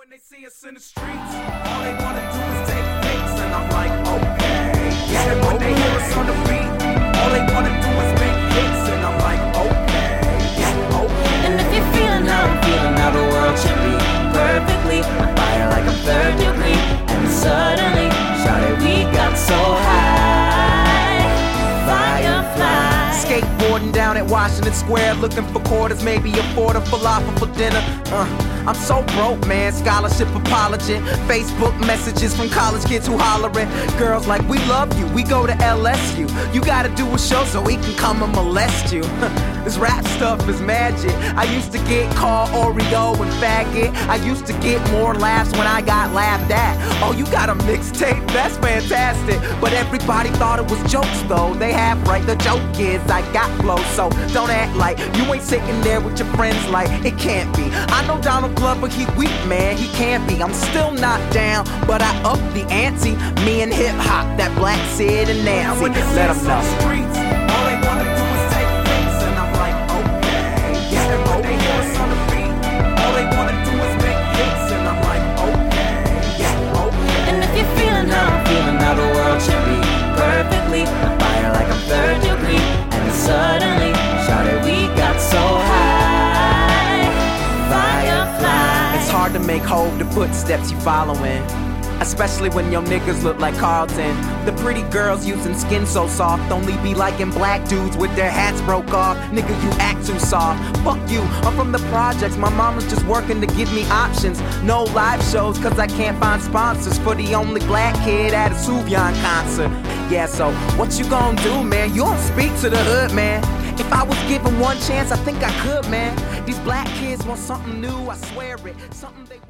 when they see us in the streets, all they wanna do is take pics, and I'm like, okay. Yeah, and when they hear us on the beat, all they wanna do is make hits, and I'm like, okay. Yeah, okay. And if you're feeling how I'm feeling, how the world should be perfectly on fire like I'm third degree, and suddenly, shawty, we got so high, firefly. Skateboarding down at Washington Square, looking for quarters, maybe afford a falafel for dinner. I'm so broke, man, scholarship apology. Facebook messages from college kids who hollering. Girls like, we love you, we go to LSU. You gotta do a show so we can come and molest you. This rap stuff is magic. I used to get called Oreo and faggot. I used to get more laughs when I got laughed at. Oh, you got a mixtape? That's fantastic. But everybody thought it was jokes though. They half right, the joke is I got flow. So don't act like you ain't sitting there with your friends like it can't be. I know Donald Glover, he weak, man, he can't be. I'm still not down, but I up the ante. Me and hip hop, that Black Sid and Nancy. Let them know. Streets, all they wanna do is take pics, and I'm like, okay. Yeah, and when they hear us on the beat, all they wanna do is make hits, and I'm like, okay. Yeah, okay. And if you're feeling how I'm feeling, how the world should be perfectly on fire like I'm third degree, and suddenly, shawty, we got so high, firefly. It's hard to make hold the footsteps you following, especially when your niggas look like Carlton. The pretty girls using skin so soft only be liking black dudes with their hats broke off. Nigga, you act too soft. Fuck you, I'm from the projects. My mama's just working to give me options. No live shows cause I can't find sponsors for the only black kid at a Suvyon concert. Yeah, so what you gonna do, man? You don't speak to the hood, man. If I was given one chance, I think I could, man. These black kids want something new, I swear it. Something they